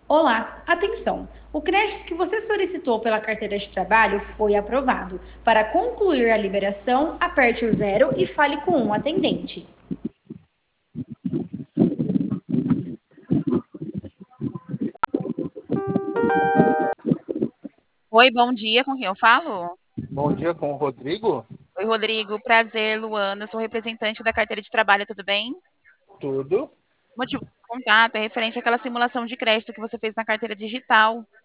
Olá, atenção! O crédito que você solicitou pela carteira de trabalho foi aprovado. Para concluir a liberação, aperte o zero e fale com um atendente. Oi, bom dia, com quem eu falo? Bom dia com o Rodrigo. Oi, Rodrigo, prazer, Luana, sou representante da carteira de trabalho, tudo bem? Tudo. O motivo do contato é referente àquela simulação de crédito que você fez na carteira digital.